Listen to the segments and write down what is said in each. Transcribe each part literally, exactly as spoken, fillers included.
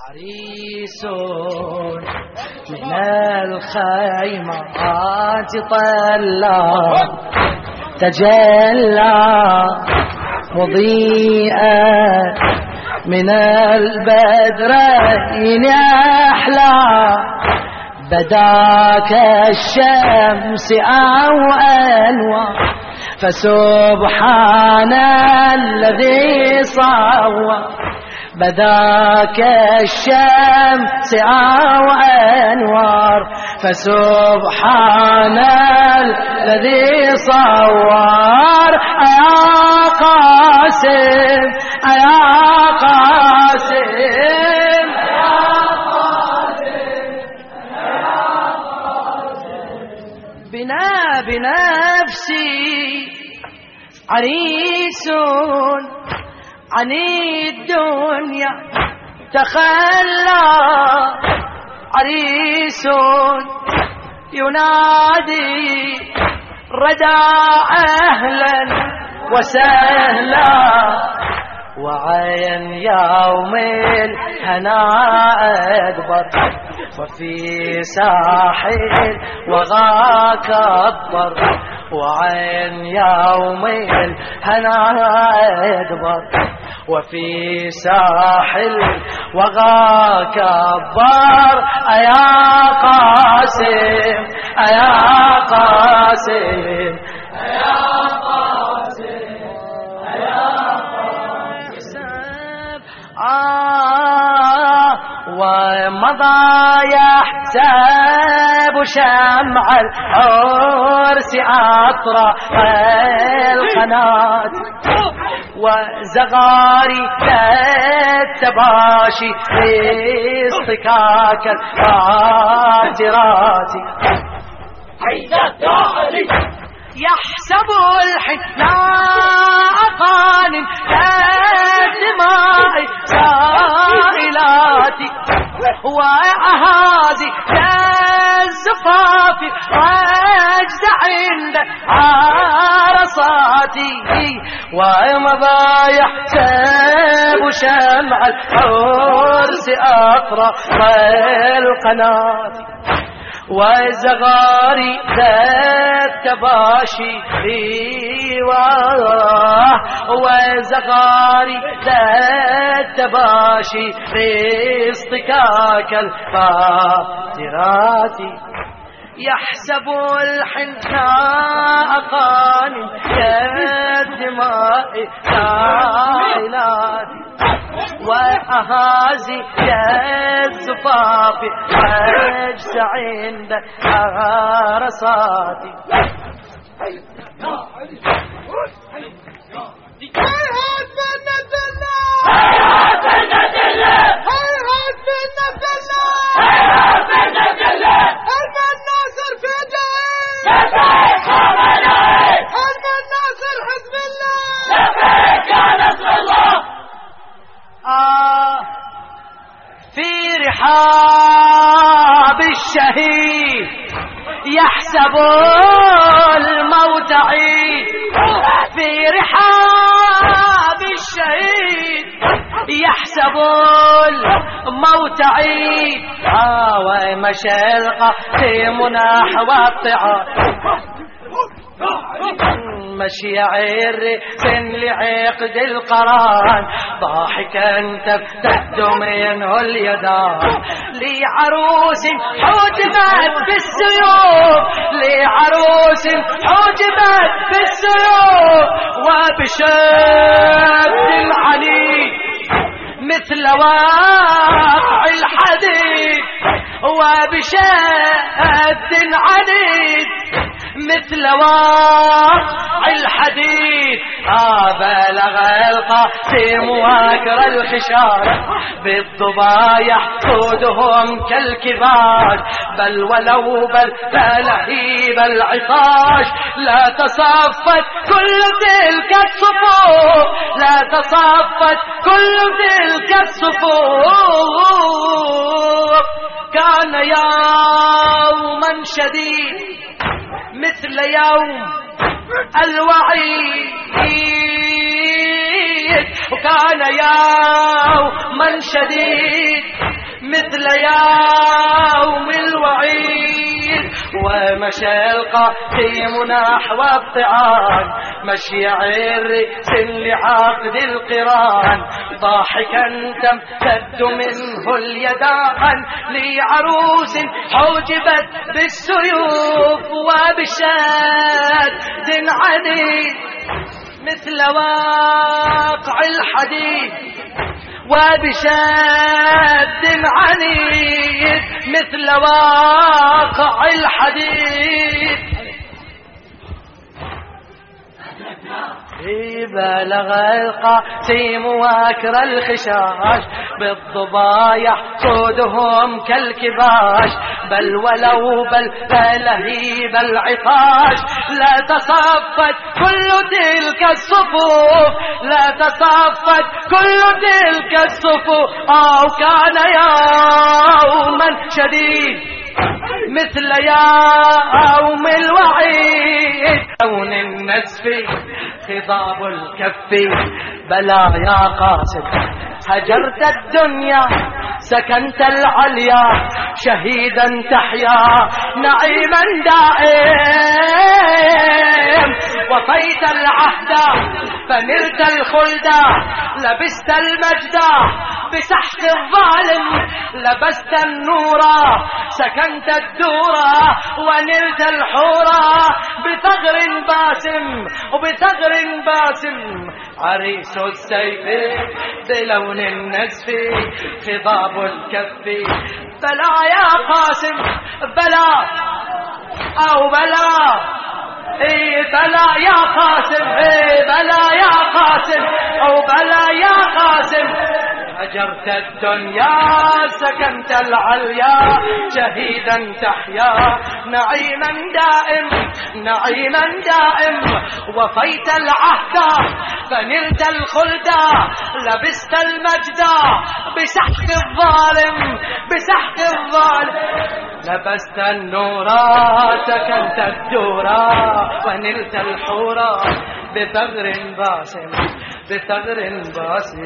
عريس من الخيمات طلع تجلى مضيئا من البدرين أحلى بداك الشمس أو أنوار فسبحان الذي صور بداك الشمس أو أنوار فسبحان الذي صور يا قاسم يا قاسم بنا بنفسي عريس عن الدنيا تخلى عريس ينادي ردى أهلا وسهلا وعين يوم الهناء أدبر وفي ساحل وغاك أكبر وعين يوم الهناء أدبر وفي ساحل وغاك أكبر أيا قاسم أيا قاسم أيا قاسم أيا قاسم آه ومضى يحسب شمع العرس أطرح القناة وزغاري التباشي في اصطكاك القاطرات يحسب الحناء قانم كالدماء سائلات وأهازي كالزفاف واجد عند عرصاتي ومضى يحسب شمع العرس أطرح القناة وزغاري ذات تباشي واه وزغاري ذات تباشي اصطكاك القاطرات يحسب الحناء قانم كالدماء سائلات وأهازي كالزفاف واجس عند عرصاتي هيهات بنت الله هيهات بنت الله هيهات بنت الله هيهات بنت الله حلم الناصر في جاي لبيك يا ملاك حلم الناصر حزب الله لبيك يا نصر الله آه في رحاب الشهيد يحسب الموت عيد في رحاب الشهيد يحسب الموت عيد آه ومشى القاسم نحو الطعام مشي عرس لعقد القران ضاحكا تفتد منه اليدان لعروس حجبت بالسيوف لعروس حجبت بالسيوف وبشد العنيد مثل واقع الحديد وبشد العنيد مثل واقع الحديد آه بلغ القاسم واكر الخشار بالضبايا يحقدهم كالكبار بل ولو بل فلهيب العطاش لا تصفت كل تلك الصفوف لا تصفت كل تلك الصفوف كان يوما شديد مثل يوم الوعيد وكان يوما شديد مثل يوم الوعيد، ومشى القاسم نحو الطعان مشي عرس لعقد القران، ضاحكا تمتد منه اليدان لعروس حوجبت بالسيوف وبشاد عنيد، مثل واقع الحديد وبشاد عنيد، مثل واقع الحديد. بلغ القاسم واكر الخشاش بالضبايع صودهم كالكباش، بل ولو بل فلهيب العطاش لا تصفت كل تلك الصفوف، لا تصفت كل تلك الصفوف. أو كان يوما شديد مثل يوم الوعيد، كون النسف خضاب الكف. بلى يا قاسم هجرت الدنيا سكنت العليا، شهيدا تحيا نعيما دائم، وفيت العهد فنلت الخلد، لبست المجد بسحق الظالم، لبست النور سكنت الدور، ونلت الحورى بثغر باسم وبثغر باسم. عريس السيف بلون النزف خضاب الكف. بلا يا قاسم بلا أو بلا إيه بلا يا قاسم، إيه بلا يا قاسم أو بلا يا قاسم. هجرت الدنيا سكنت العليا، شهيدا تحيا نعيما دائم نعيما دائم، وفيت العهد فنلت الخلد، لبست المجد بسحق الظالم بسحق الظالم، لبست النور سكنت الدورا، ونلت الحورى بثغر باسم بثغر باسم.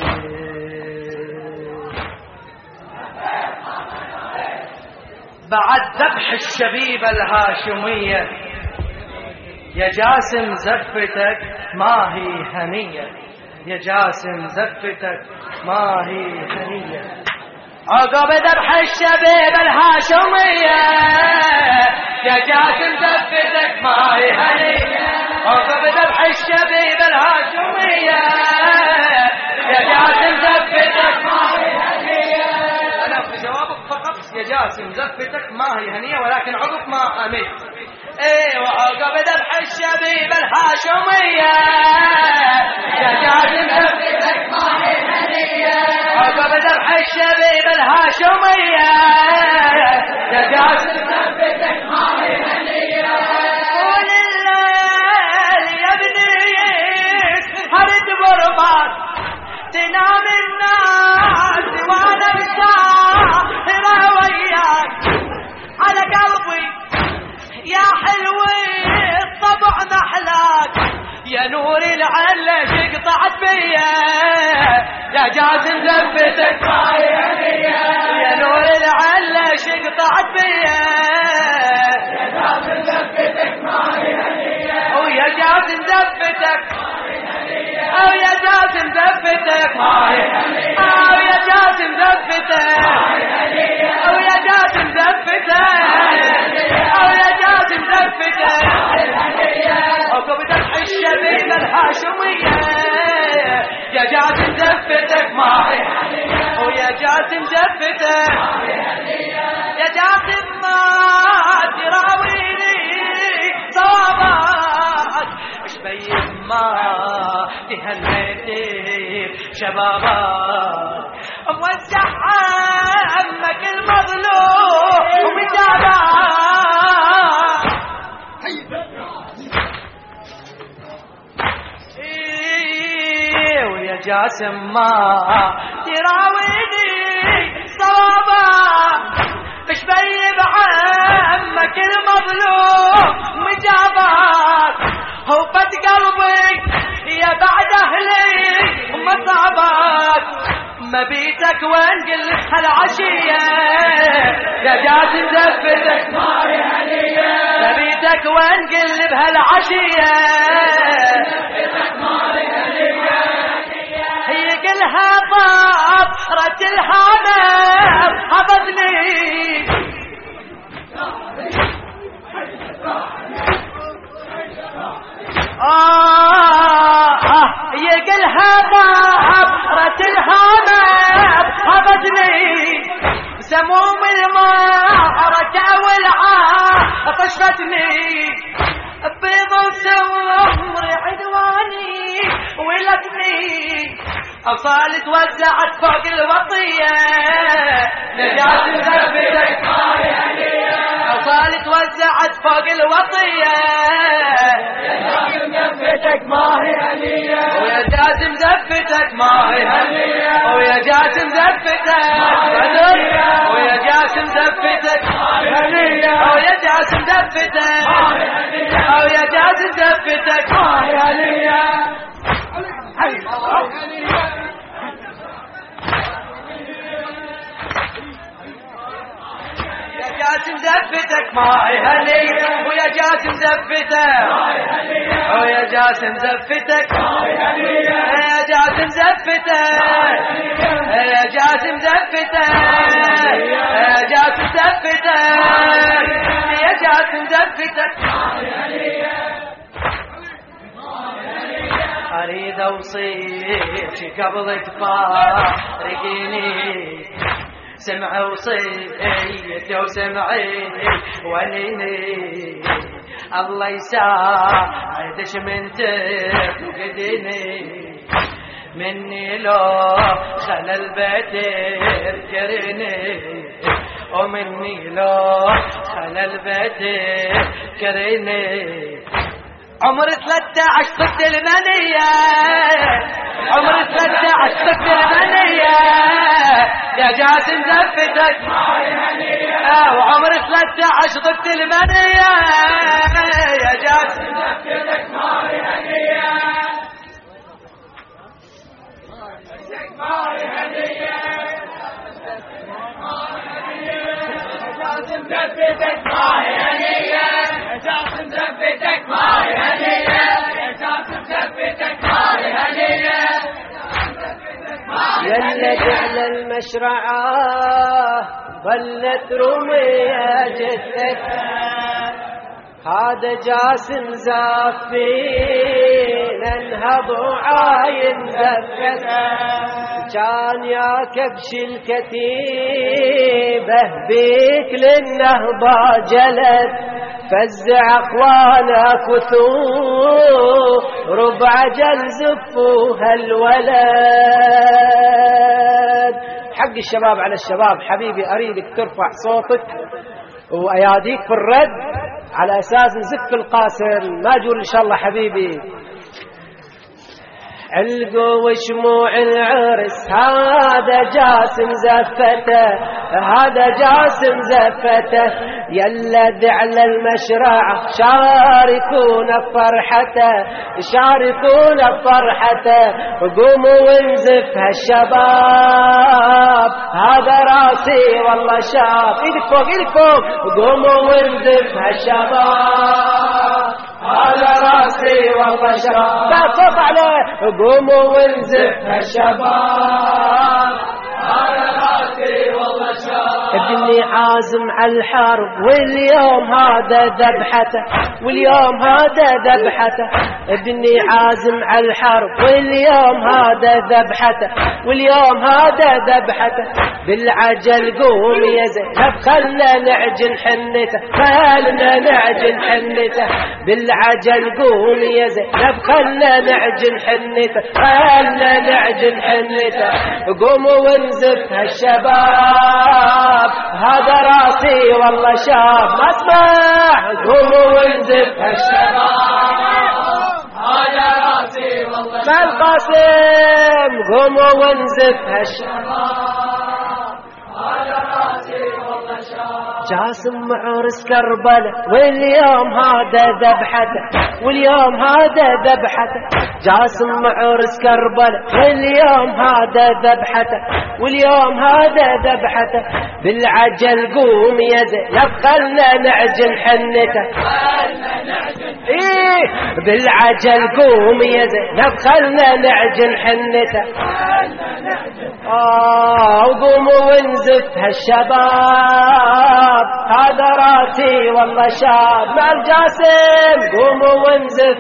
بعد ذبح الشبيبة الهاشمية يا جاسم زفتك ما هي هنية، يا جاسم زفتك ما هي هنية. عقب ذبح الشبيبة الهاشمية يا جاسم زفتك ما هي هنية، عقب ذبح الشبيبة الهاشمية يا جاسم زفتك ما هي هنية. أنا في جوابك فقط يا جاسم زفتك ما هي هنية، ولكن عقب ما أميت. ايه وعقب ذبح الشبيبة الهاشمية يا جاسم زفتك ما هي هنية، عقب ذبح الشبيبة الهاشمية يا جاسم زفتك ما هي هنية. طول الليل يا ابني هرد برباط، تنام الناس وانا مسافرة وياك على قلبي يا حلوي الطبع محلاك، يا نور العلة شقطعت بيا يا جاسم زفتك ما هي هنية، يا نور العلة شقطعت بيا يا جاسم زفتك ما هي هنية، ويا جاسم زفتك أو يا جاسم زفتك ما هي هنية، أو يا جاسم زفتك أو يا جاسم زفتك أو يا جاسم زفتك. عقب ذبح الشبيبة الهاشمية يا جاسم زفتك ما هي هنية، ويا جاسم زفتك يا جاسم ما تراويني صوابك، اش بين ما تهنيتي شبابك، موزع عمك المظلوم ومجابك. ايه ويا جاسم ما تراويني صوابك، اش بين عمك المظلوم ومجابك. هوبت قلبي يا بعد اهلي ومصابك، مبيتك وين قل هالعشية يا جاسم زفتك ماي هنية مبيتك وين قل بهالعشية هي كلها طاب رد الهامر حبطني آه آه يقلها طاب رد الهامر حبطني سموم المعركة والعار طشفتني بيض وسمر عدواني ولدني أوصال توزعت فوق الوطية نجاة مزفتك ماي هنية أوصال توزعت فوق الوطية نجاة مزفتك ماي هنية ويا جاسم زفتك ماي هنية ويا جاسم زفتك ويا جاسم زفتك ماي هنية ويا جاسم زفتك ويا جاسم زفتك ماي هنية يا جاسم زفتك ماي هنية ويا جاسم زفتك ويا جاسم زفتك يا جاسم زفتك يا جاسم زفتك يا جاسم زفتك يا جاسم زفتك أريد أوصيك قبل تفارقيني سمع وصيتي وسمعي ونيني الله يساعدش من تفقدني مني لو خلى البيت يذكرني ومني لو خلى البيت يذكرني عمر ثلاثة عشر ضد المنية عمر ثلاثة عشر ضد المنية يا جاسم زفتك ماي هنية وعمر ثلاثة عشر ضد المنية يا جاسم زفتك ماي هنية ماي هنية جاسم زفتك ماي هنية جاسم زفتك ماي هنية جاسم زفتك ماي هنية يلا جعل المشرعة ظلت رمية جثتك هذا جاسم زافين انهض وعاين زفت كان يا كبش الكتيبة بيك للنهضة جلد فزع اخوانك وثور ربع جل زفوها الولد. حق الشباب على الشباب حبيبي اريدك ترفع صوتك واياديك في الرد على اساس نزف القاسم ما جول ان شاء الله حبيبي. علقوا وشموع العرس هذا جاسم زفته هذا جاسم زفته يلا دعل المشرع شاركون فرحته شاركون فرحته قوموا ونزف هالشباب هذا راسي والله شاب ايدك فوق ايدك فوق قوموا ونزف هالشباب هذا راسي والله شاب لا صوت عليه قوموا ونزف هالشباب هذا راسي والله شاب. ابني عازم على الحرب واليوم هذا ذبحته واليوم هذا ذبحته ابني عازم على الحرب واليوم هذا ذبحته واليوم هذا ذبحته بالعجل قوم يا زينب خلنا نعجن حنته خلنا نعجن حنته بالعجل قوم يا زينب خلنا نعجن حنته خلنا نعجن حنته قوموا ونزف هالشباب هذا راسي والله شاب ما اسمع قوموا ونزف هالشباب هذا راسي والله شاب القاسم قوموا ونزف هالشباب هذا راسي والله شاب. جاسم عرس كربلاء واليوم هذا ذبحته واليوم هذا ذبحته جاسم عرس كربلاء واليوم هذا ذبحته واليوم هذا ذبحته بالعجل قوم يا زينب خلنا نعجن حنته ايه بالعجل قوم يا زينب خلنا نعجن حنته اه وقوموا ونزف هالشباب هذا راسي والله شاب مع الجاسم قوموا ونزف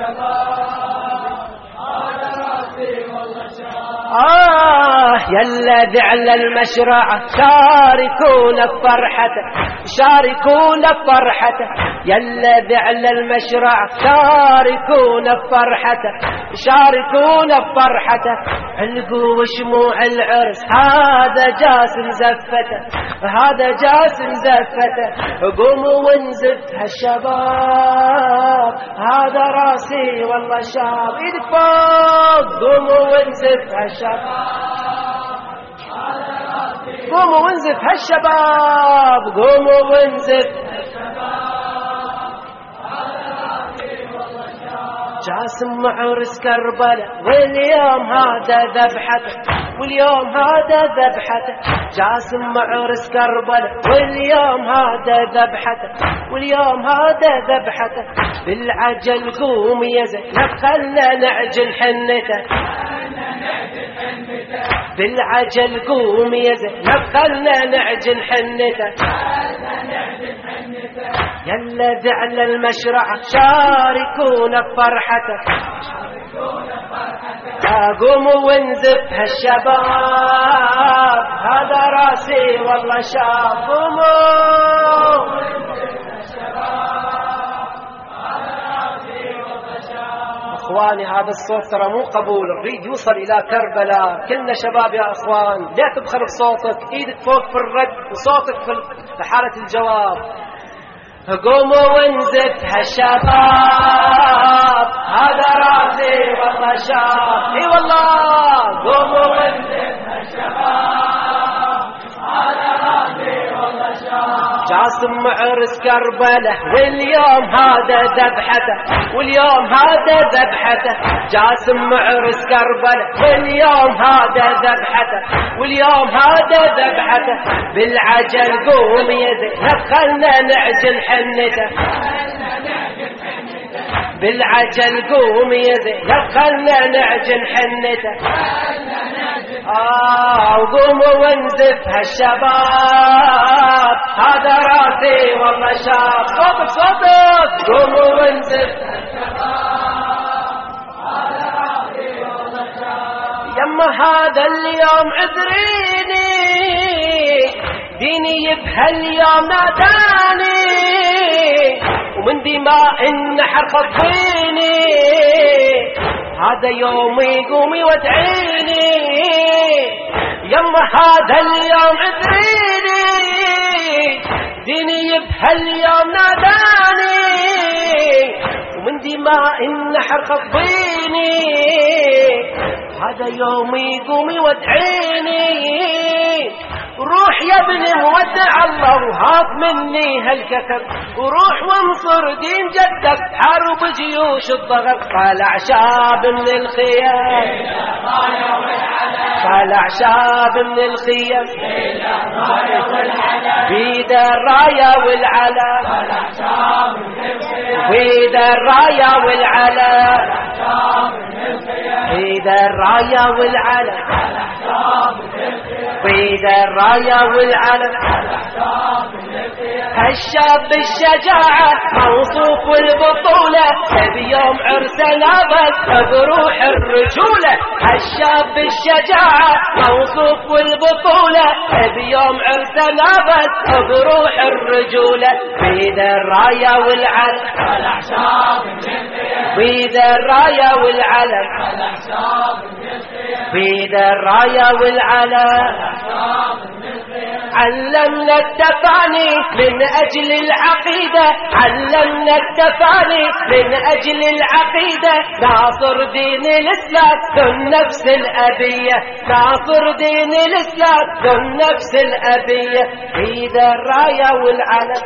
آه يلا ذعل المشرعة شاركون بفرحته شاركون بفرحته يلا ذعل المشرعة شاركون بفرحته شاركون بفرحته علقوا شموع العرس هذا جاسم زفته هذا جاسم زفته قوموا ونزف هالشباب هذا راسي والله شاب ايدك فوق قوموا ونزف هالشباب قوموا ونزف هالشباب قوموا ونزف جاسم عرس كربلاء واليوم هذا ذبحته واليوم هذا ذبحته جاسم عرس كربلاء واليوم هذا ذبحته واليوم هذا ذبحته بالعجل قوم يا زينب خلنا نعجن حنته بالعجل قوم يا زينب خلنا نعجن حنته يلا ذعل المشرعة شاركون بفرحته قوموا ونزف هالشباب هذا راسي والله شاب قوموا اخواني هذا الصوت ترى مو قبول نريد يوصل الى كربلاء كلنا شباب يا اخوان لا تبخل بصوتك ايدك فوق في الرد وصوتك في حالة الجواب قوموا ونزف هالشباب هذا راسي والله شاب اي والله قوموا ونزف هالشباب هذا راسي والله شاب جاسم عرس كربلاء واليوم هذا ذبحته واليوم هذا ذبحته جاسم عرس كربلاء واليوم هذا ذبحته واليوم هذا ذبحته بالعجل قوم يا زينب خلنا نعجن حنته بالعجل قوم يا زينب خلنا نعجن حنته آه وقوموا ونزف هالشباب هذا راسي والله شاب صوتك صوتك قوموا ونزف هذا راسي والله شاب يما هذا اليوم عذريني ديني بهاليوم ناداني ومن دماء النحر خطيني هذا يومي قومي وادعيني يما هذا اليوم عذريني ديني بهاليوم ناداني ومن دماء النحر خطيني هذا يومي قومي وادعيني روح يا ابني ودع الله وهات مني هالكثر وروح وانصر دين جدك حارب جيوش الضغط طالع شاب من الخيام طالع شاب من الخيام بيد الراية والعلم بيد الراية والعلم بيد الراية والعلم بيد الراية والعلم هالشاب الشجاعة موصوف البطولة بيوم عرسنا بس بروح الرجولة هالشاب الشجاعة موصوف البطولة بيوم عرسنا بس بروح الرجولة بيد الراية والعلم بيد الراية والعلم بيد الراية والعلم علمنا التفاني من أجل العقيدة، علمنا التفاني من أجل العقيدة، ناصر دين الإسلام ذو النفس الأبية، ناصر دين الإسلام ذو النفس الأبية، بيد الراية والعلم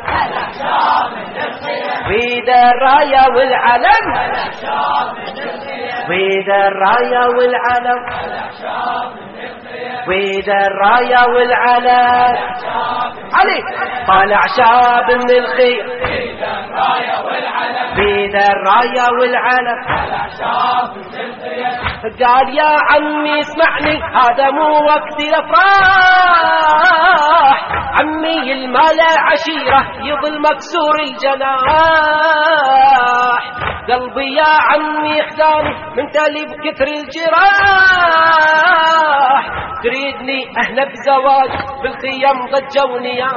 بيد الراية والعلم بيد الراية والعلم بيد الراية والعلم. علي طالع شاب من الخير بيد الراية والعلم بيد الراية والعلم. قال يا عمي اسمعني هذا مو وقت الافراح، عمي المال عشيرة يظل مكسور الجناح، قلبي يا عمي اخداني من تالي بكثر الجراح، تريدني اهلا بزواج بالخيم ضجة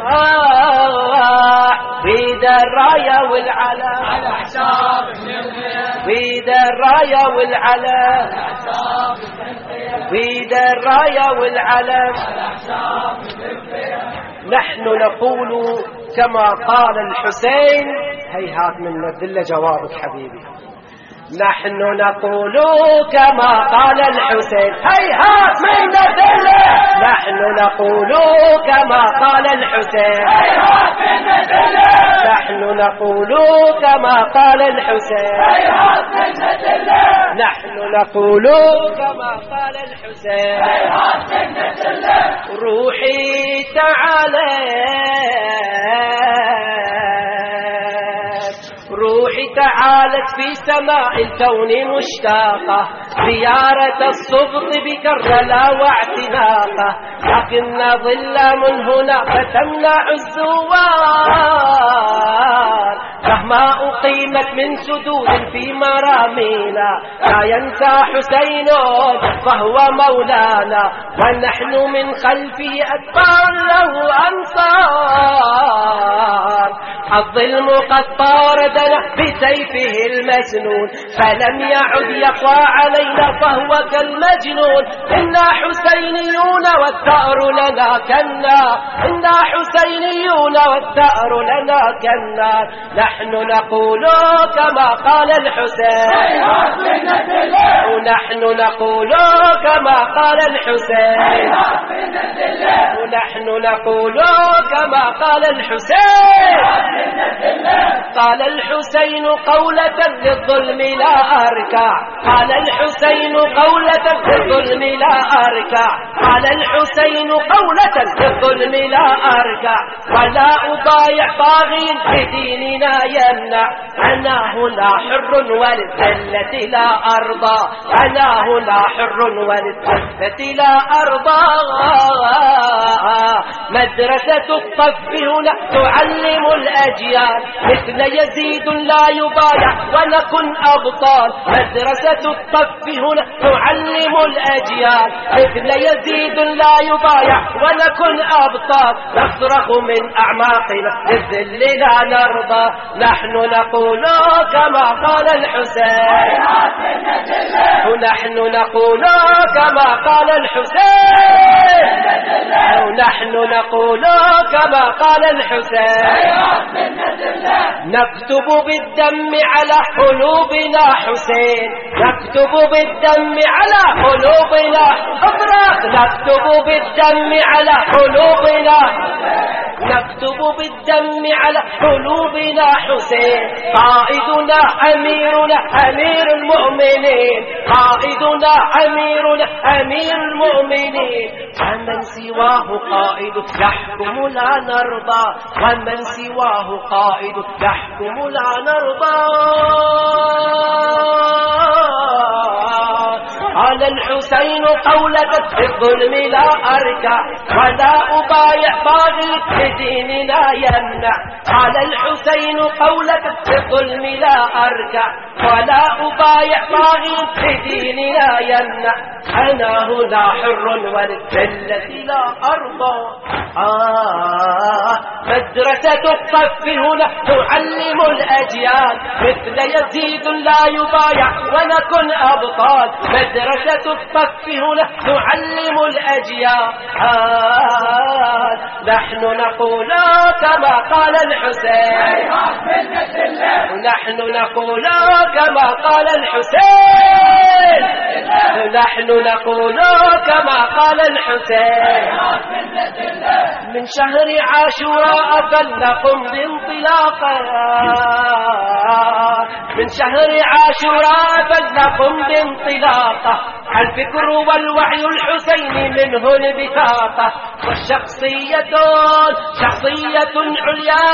ونياح، بيد الراية والعلم على حساب بيد الراية والعلم بيد الراية والعلم. نحن نقول كما قال الحسين. هيهات من الذلة جوابك حبيبي. نحن نقول كما قال الحسين. هيهات من الذلة. نحن نقول كما قال الحسين. هيهات من الذلة. نحن نقول كما قال الحسين. هيهات من الذلة. نحن نقول كما قال الحسين. هيهات من الذلة. روحي تعالى روحي تعالت في سماء الكون مشتاقة، زيارة الصبط بكرلا واعتناقة، لكن ظل من هنا فتمنع الزوار، مهما أقيمت من سدود في مرامينا لا ينسى حسين فهو مولانا، ونحن من خلفه أتباع له أنصار. الظلم قد طاردنا بسيفه المسنون، فلم يعد يقوى علينا فهو كالمجنون. إنا حسينيون والثأر لنا كالنار، إنا حسينيون والثأر لنا كالنار. نحن نقول كما قال الحسين. ونحن نقول كما قال الحسين. ونحن نقول كما قال الحسين. قال الحسين قولة للظلم لا أركع، قال الحسين قولة للظلم لا أركع، قال الحسين قولة للظلم لا أركع، ولا أبايع طاغي بديننا يمنع. أنا هنا حر وللذلة لا أرضى، أنا هنا حر وللذلة لا أرضى. مدرسة الطف هنا تعلم الأجيال، مثل يزيد لا يبايع ونكن أبطال. مدرسة الطف هنا تعلم الأجيال، مثل يزيد لا يبايع ونكن أبطال. نصرخ من أعماقنا للذل لا نرضى. نحن نقول كما قال الحسين. ونحن نقول كما قال الحسين. ونحن نقول كما قال الحسين. نكتب بالدم على قلوبنا حسين، نكتب بالدم على قلوبنا. افرق. نكتب بالدم على قلوبنا، نكتب بالدم على قلوبنا حسين. قائدنا أميرنا أمير المؤمنين، قائدنا أميرنا أمير المؤمنين. ومن سواه قائد يحكم لا نرضى، ومن سواه قائد يحكم لا نرضى. قال الحسين قولة الظلم لا أركع، ولا أبايع طاغي بديننا يمنع. قال الحسين قولة الظلم لا أركع، ولا أبايع طاغي بديننا يمنع. أنا هنا حر وللذلة لا أرضى. آه مدرسة الطف هنا تعلم الأجيال، مثل يزيد لا يبايع ونكن أبطال. مدرسة الطف هنا تعلم الأجيال، آه نحن نقول كما قال الحسين نحن نقول كما قال الحسين نحن نقول كما قال الحسين من شهر عاشوراء فلنقم بانطلاقا من شهر عاشوراء فلنقم بانطلاقا الفكر والوعي الحسيني منه البثاقة والشخصية شخصية عليا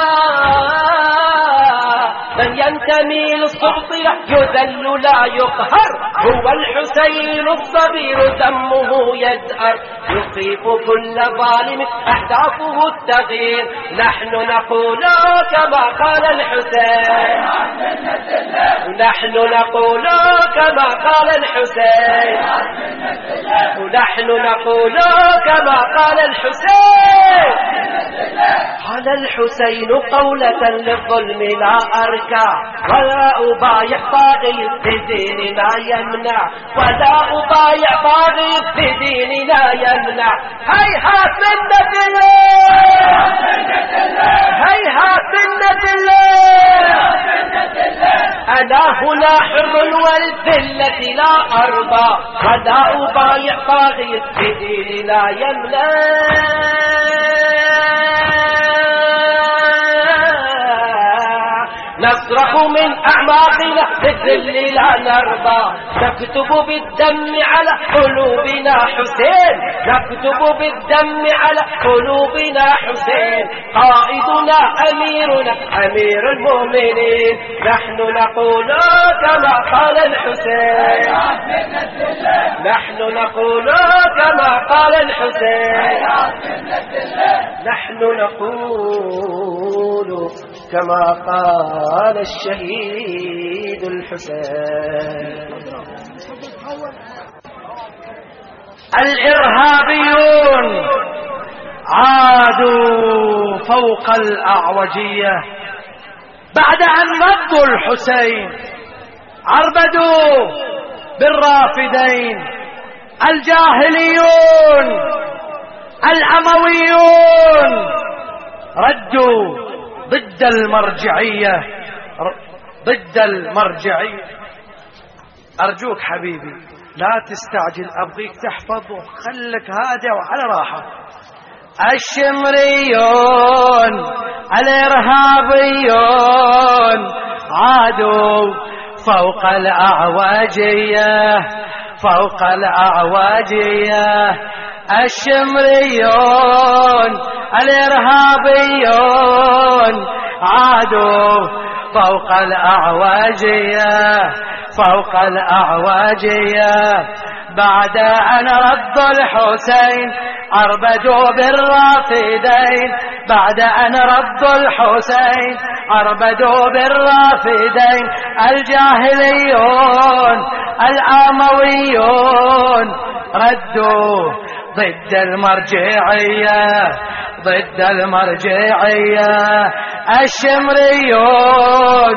من ينتمي للسلطة يذل لا يقهر هو الحسين الصغير دمه يزهر يصيب كل ظالم أهدافه التغيير نحن نقول كما قال الحسين نحن نقول كما قال الحسين نحن نقول كما قال الحسين قال الحسين قولة للظلم لا أركع ولا أبايع طاغي في ديننا يمنع ولا أبايع طاغي في ديننا يمنع هيهات منة الله هيهات منة الله أنا هنا حر والذلة لا أرضى ولا أبايع طاغي في ديننا يمنع نصرخ من أعماقنا بالذل لا نرضى نكتب بالدم على قلوبنا حسين نكتب بالدم على قلوبنا حسين قائدنا أميرنا أمير المؤمنين نحن نقول كما قال الحسين نحن نقول كما قال الحسين نحن نقول كما قال الشهيد الحسين الإرهابيون عادوا فوق الأعوجية بعد أن ردوا الحسين عربدوا بالرافدين الجاهليون الأمويون ردوا ضد المرجعية ضد المرجعية أرجوك حبيبي لا تستعجل أبغيك تحفظه خلك هادئ وعلى راحة الشمريون الإرهابيون عادوا فوق الأعواجية فوق الأعواجية الشمريون الإرهابيون عادوا فوق الأعواجية فوق الأعواجية بعد أن ردوا الحسين عربدوا بالرافدين بعد أن ردوا الحسين عربدوا بالرافدين الجاهليون الأمويون ردوا ضد المرجعية ضد المرجعية الشمريون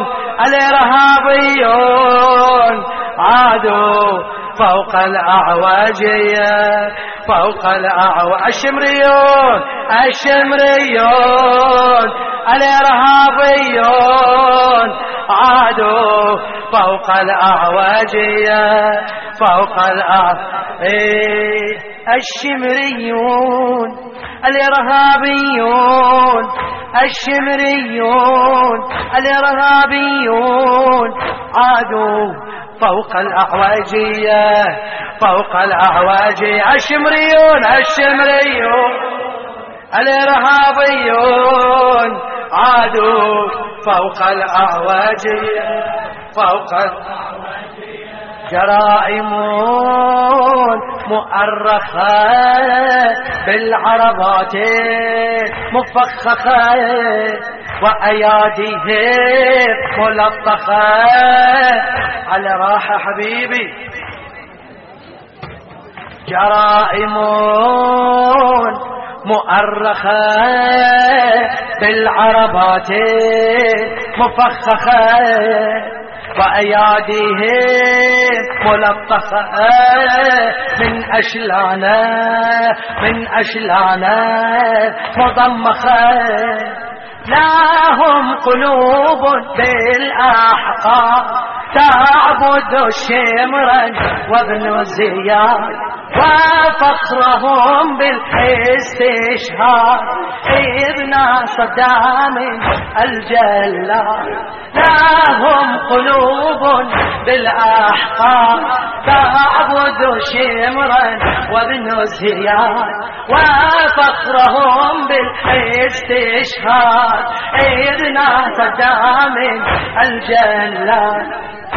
الإرهابيون عادوا فوق الأعواجية فوق الأعواجية الشمريون الشمريون الإرهابيون عادوا فوق الأعواجية فوق الأعواجية الشمريون الإرهابيون الشمريون الإرهابيون عادوا فوق الأعواجية فوق الأعواجية الشمريون الشمريون الإرهابيون عادوا فوق الأعواجية فوق الأعواجية جرائم مؤرخة بالعربات مفخخة وأياديه ملطخة على راحة حبيبي جرائم مؤرخة بالعربات مفخخة وأياديهم ملطخة من أشلانه من أشلانه مضمخة لهم قلوب بالأحقاب تعبد شمرا وابن زياد وفخرهم بالاستشهاد ابن صدام الجلاد لهم قلوب بالأحقاب تعبد شمرا وابن زياد وفخرهم بالاستشهاد ابن صدام الجلاد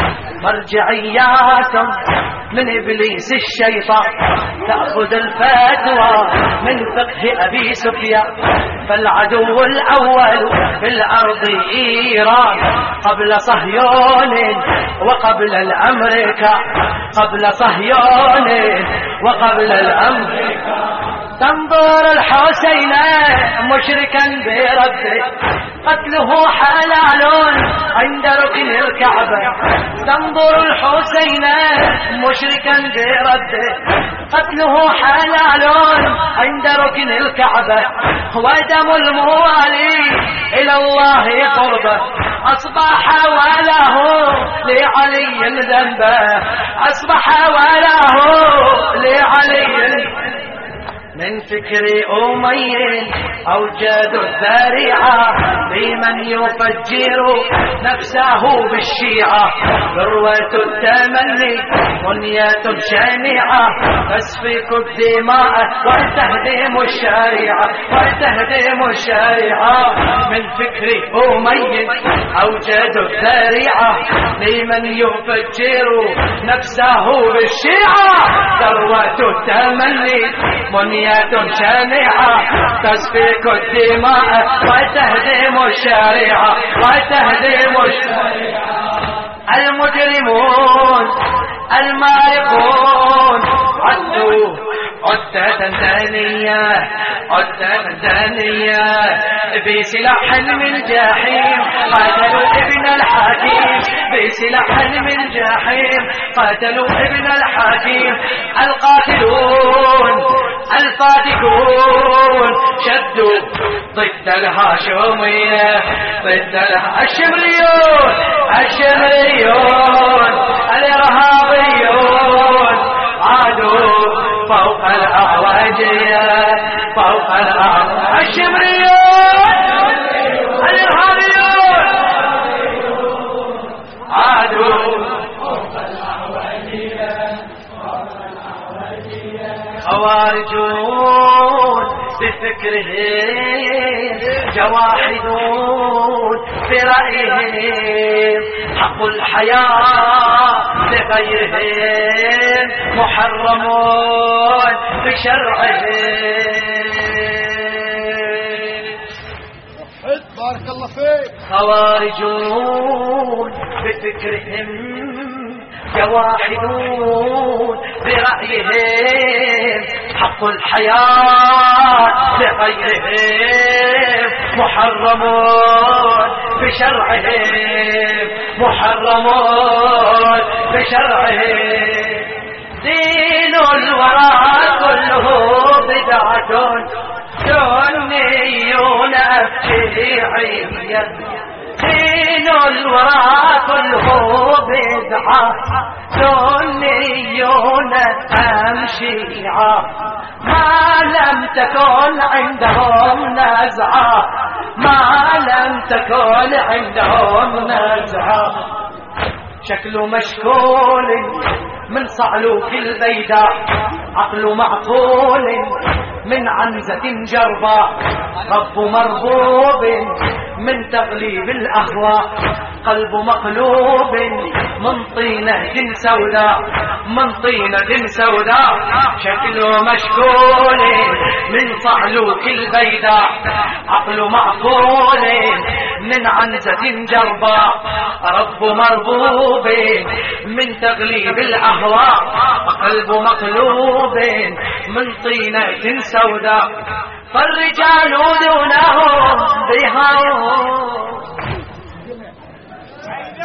مرجعيات من إبليس الشيطان تأخذ الفتوى من فقه أبي سفيان فالعدو الأول في الأرض إيران قبل صهيون وقبل الأمريكا قبل صهيون وقبل الأمريكا تنظر الحسين مشركا بربه قتله حلال عند ركن الكعبة تنظر الحسين مشركا بربه قتله حلال عند ركن الكعبة ودم الموالي إلى الله قربه أصبح وله لعلي ذنبه أصبح وله لعلي من فكر أمي أوجد الذريعة بمن يفجر نفسه بالشيعة ذروة التمني بنية شنيعة تسفك الدماء وتهدم الشريعة وتهدم الشريعة من فكر أمي أوجد الذريعة بمن يفجر نفسه بالشيعة ذروة التمني بنية شنيعة تسفك الدماء وتهدم الشريعة وتهدم الشريعة المجرمون المائقون عدوا عدة ثانية عدة ثانية بسلاح من جحيم قاتلوا ابن الحكيم بسلاح من جحيم قاتلوا ابن الحكيم القاتلون الفاتكون شدوا ضد الهاشمية ضد الشمريون الشمريون الإرهابيون عادوا فوق الأعواجية فوق الأعواجية الشمريون الإرهابيون عادوا فوق الأعواجية خوارجون بفكرهم جواحدون برأيهم حق الحياة لغيرهم محرمون بشرعهم بارك الله فيك خوارجون بفكرهم جواحدون برأيهم حق الحياة لغيرهم محرمون بشرعهم محرمون بشرعهم دين الورى كله بدعة سنيون أبشعية دين الورى كله بدعة سنيون أم شيعة ما لم تكن عندهم نزعة ما لم تكن عندهم نزعة شكل مشكول من صعلوك البيداء عقل معقول من عنزة جرباء رب مربوب من تغليب الأهواء قلب مقلوب من طينة سوداء من طينة سوداء شكل مشكول من صعلوك البيداء عقل معقول من عنزة جرباء رب مربوب من تغليب الأهواء قلب مقلوب من طينة سوداء فالرجال دونهم بها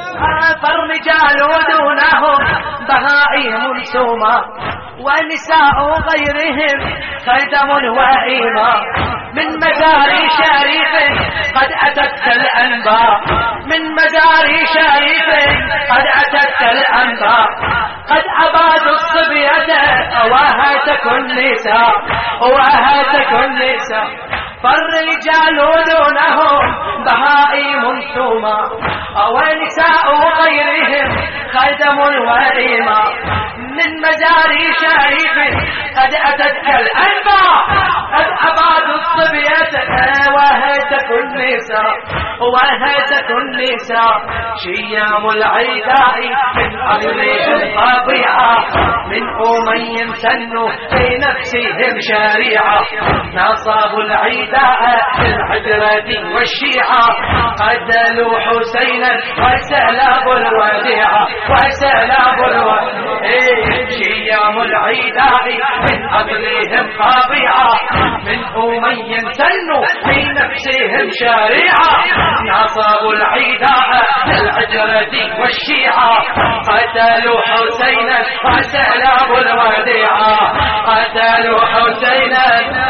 فالرجال دونهم بهائم سوما ونساء غيرهم خدم وإيما من مزار شريف قد أتت الأنباء من مزار شريف قد أتت الأنباء قد أبادوا الصبية وهاتك النساء وهاتك النساء فالرجال دونهم بهائم ثوما ونساء غيرهم خدم وإيما من مزار شريف قد أتت الأنباء قد أبادوا الصبية وهاتك النساء وهاتك النساء شيام العداء من أغلهم طبيعة من أمي سنوا في نفسهم شريعة نصابوا العداء للعجرة والشيعة قتلوا حسينا وسلبوا الوديعة وسلبوا الوديعة شيام العداء من أغلهم طبيعة من أمي سنوا في نفسهم شريعة نصابوا العداء للعجرة والشيعة قتلوا حسينا وسلبوا الوديعة قتلوا حسينا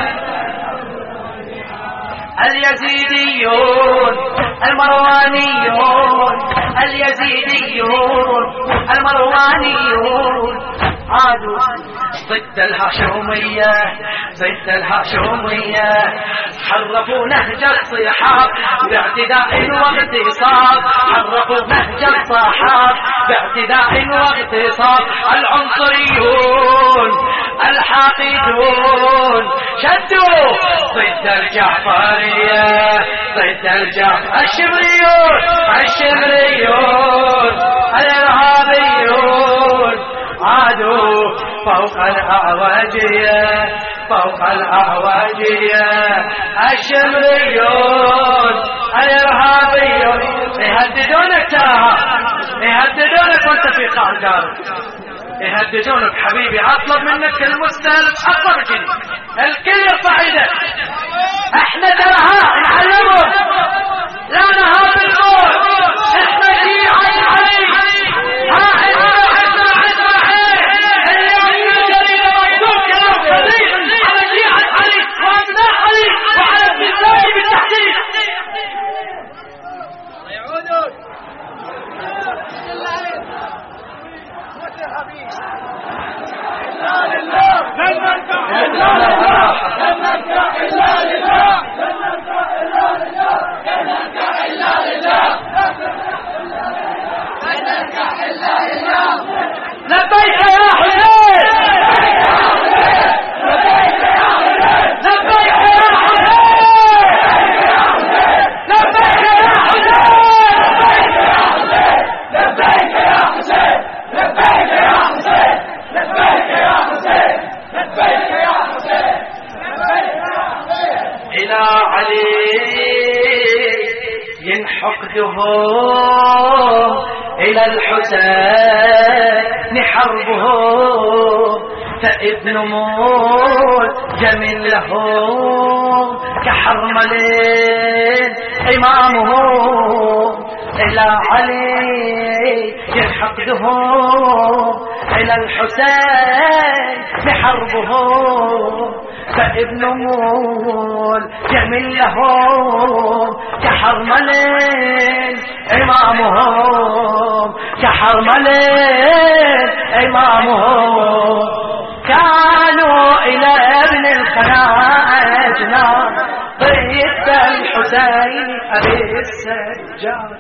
اليزيديون المروانيون اليزيديون المروانيون عادوا ضد الهاشمية ضد الهاشمية حرفوا نهج الصحاب باعتداء واغتصاب حرفوا نهج الصحاب باعتداء واغتصاب العنصريون الحاقدون شدوا ضد الجعفرية ضد الجعفر الشمريون الشمريون الإرهابيون عادوا فوق الأعواجية فوق الأعواجية الشمريون الإرهابيون يهددونك تراها يهددونك وانت في قهر يهددونك حبيبي اطلب منك المستهل اطلب كذي الكل يرفع ايده احنا تراها نعلمهم لا نهاب القول احنا شيعة علي ها اسمع اسمع اسمع اليوم يجري مكتوب كلام صديق على شيعة علي وابناء علي وعلى النساء بالتحديد يعودون إلا لله لن نرجع إلا لله لن نرجع إلا لله لن نرجع إلا لله لن نرجع إلا لله لن نرجع إلا لله لبيك يا حسين لبيك يا حسين لبيك يا حسين لبيك يا حسين لبيك يا حسين لبيك يا حسين لبيك يا حسين لبيك يا حسين لبيك يا حسين إلى علي ينحقده إلى الحسين حربه فابن مول جميل له كحرملين إمامه إلى علي ينحقده إلى الحسين بحربه فابن مول جميل له كحرملين إمامهم كحرملين إمامهم كانوا إلى ابن الخناجنا ضد الحسين أبي السجاد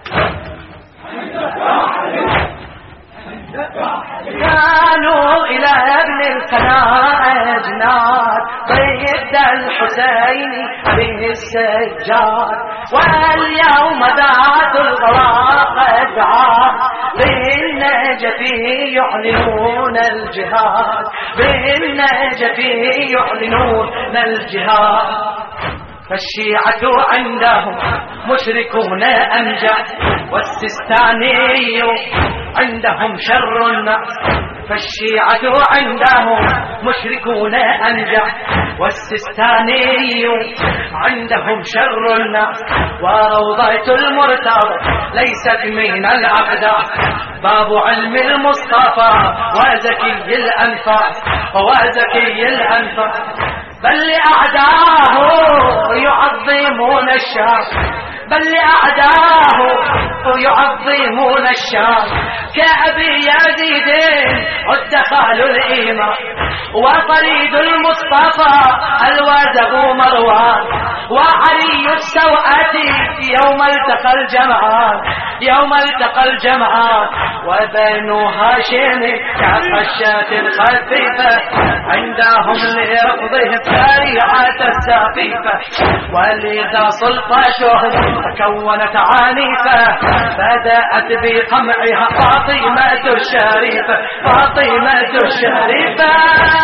كانوا إلى ابن الخناجنات ضد الحسين به السجاد واليوم ذات الغواقد عاد بالنجف يعلنون الجهاد بالنجف يعلنون الجهاد فالشيعة عندهم مشركون أمجاد والسستاني عندهم شر الناس فالشيعة عندهم مشركون أنجح، والسستاني عندهم شر الناس، وروضة المرتضى ليست من الأقدار، باب علم المصطفى وزكي الأنفاس وزكي الأنفاس. بل لأعداه يعظمون الشام، بل لأعداه يعظمون الشام، كأبي يزيد عد خال الإيمان، وطريد المصطفى الوازغ مروان، وعلي السوءة يوم التقى الجمعان، يوم التقى الجمعان. وبنو هاشم كالخشاة الخفيفة عندهم لرفضهم سريعة السقيفة، ولذا سلطتهم تكونت عنيفة، بدأت بقمعها فاطمة الشريفة، فاطمة الشريفة.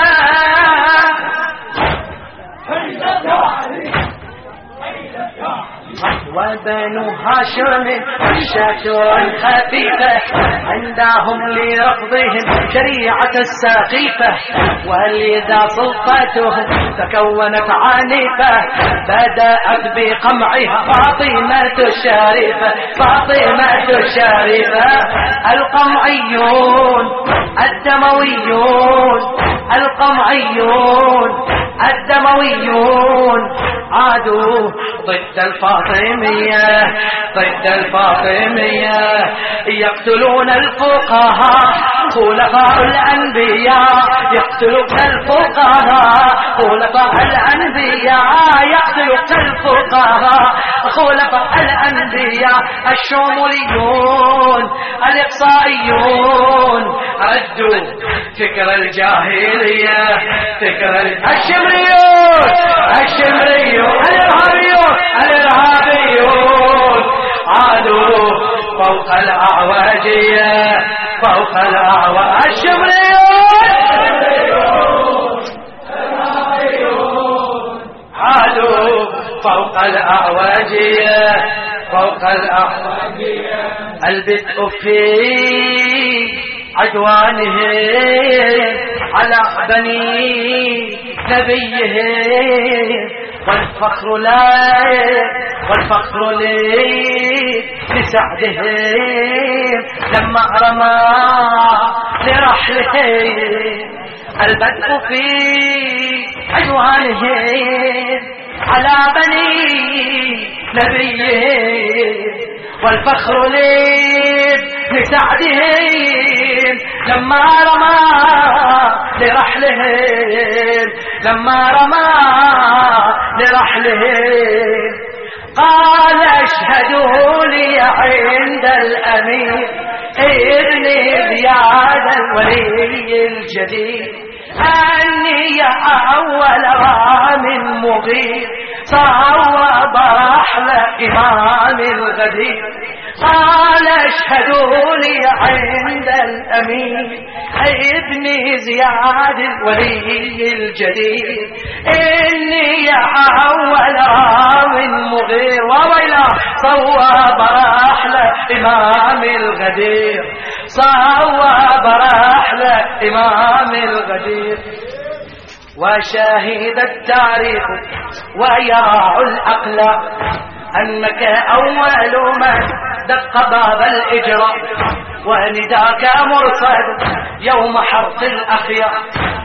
وبنو هاشم الشاة خفيفة عندهم لرفضهم شريعة السقيفة، ولذا سلطتهم تكونت عنيفة، بدأت بقمعها فاطمة الشريفة، فاطمة الشريفة. القمعيون الدمويون، القمعيون الدمويون عادوا ضد الفاطمية، ضد الفاطمية، يقتلون الفقهاء خلفاء الأنبياء، يقتلون الفقهاء خلفاء الأنبياء، يقتلون الفقهاء خلفاء الأنبياء. الشموليون الإقصائيون ردوا فكر الجاهلية، فكر الشمريون، الشمريون الإرهابيون، الإرهابيون عادوا فوق الأعواجية، فوق الأعواج. الشمريون عادوا فوق الأعواجية، فوق الأعواجية. البدء في عدوانهم على بني نبيهم، والفخر لا والفخر لي لسعدهم لما رمى لرحلهم. البدء في عدوانهم على بني نبيهم، والفخر لي لسعدهم لما رمى لرحلهم، لما رمى لرحلهم. قال اشهدوا لي عند الأمير ابن زياد الولي الجديد أني أول رام مغير صوب رحل إمام الغدير. قال اشهدوا لي عند الأمين ابن زياد الولي الجديد إني أول راو مغير، وويلا صوب رحل إمام الغدير، صوب رحل إمام الغدير. وشاهد التاريخ ويرى الأقلام أنك أول من دق باب الإجراء، ونداك مرصد يوم حرق الأخيار.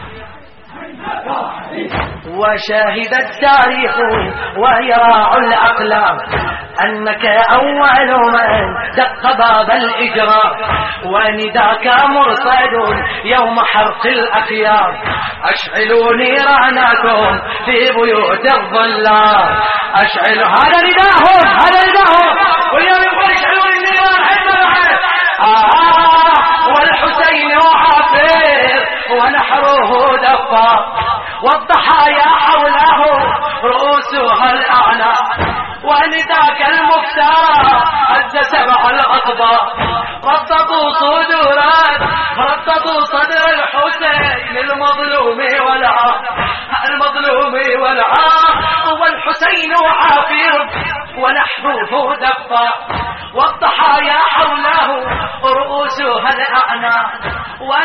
وشاهد التاريخ ويرى الأقلام أنك أول من دق باب الإجراء، ونداك مرصد يوم حرق الأخيار. أشعلوا نيرانكم في بيوت الظلام، أشعلوا، هذا نداهم، هذا نداهم. واليوم يقول اشعلوا النيران حتى آه والحسين وحافظ ونحره دفا، والضحايا حوله رؤوسها الأعناق. ونداك المفترى هز سبع الأطباق، رطبوا صدورات، رطبوا صدر الحسين المظلوم والعار، المظلوم والعار. والحسين عافر ونحره دفا، والضحايا حوله رؤوسها الأعناق.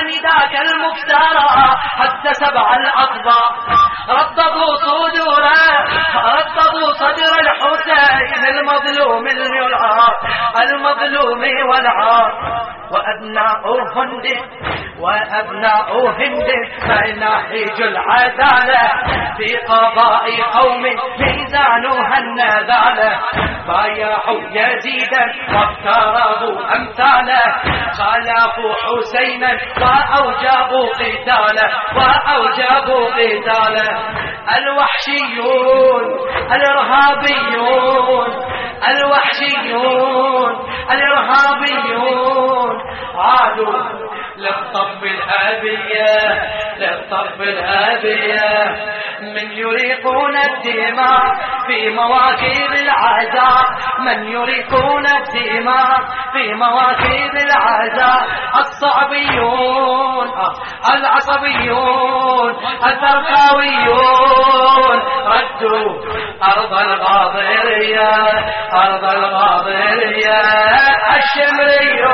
ونداك المفترى حتى سبع الأطباق رطبوا صدوره رطبوا صدر الحسين المظلوم العار المظلوم والعار وأبناء هند وأبناء هند فناهج العدالة في قضاء قوم ميزانها النذالة بايعوا يزيدا وافترضوا أمثاله خالفوا حسينا وأوجبوا قتاله وأوجبوا قتاله الوحشيون الإرهابيون الوحشيون الإرهابيون عادوا للطب الأبية للطب الأبية من يريقون الدماء في مواكب العزاء من يريقون الدماء في مواكب العزاء الصعبيون العصبيون التركاويون ردوا أرض الغاضرية أرض الغاضرية الشمريون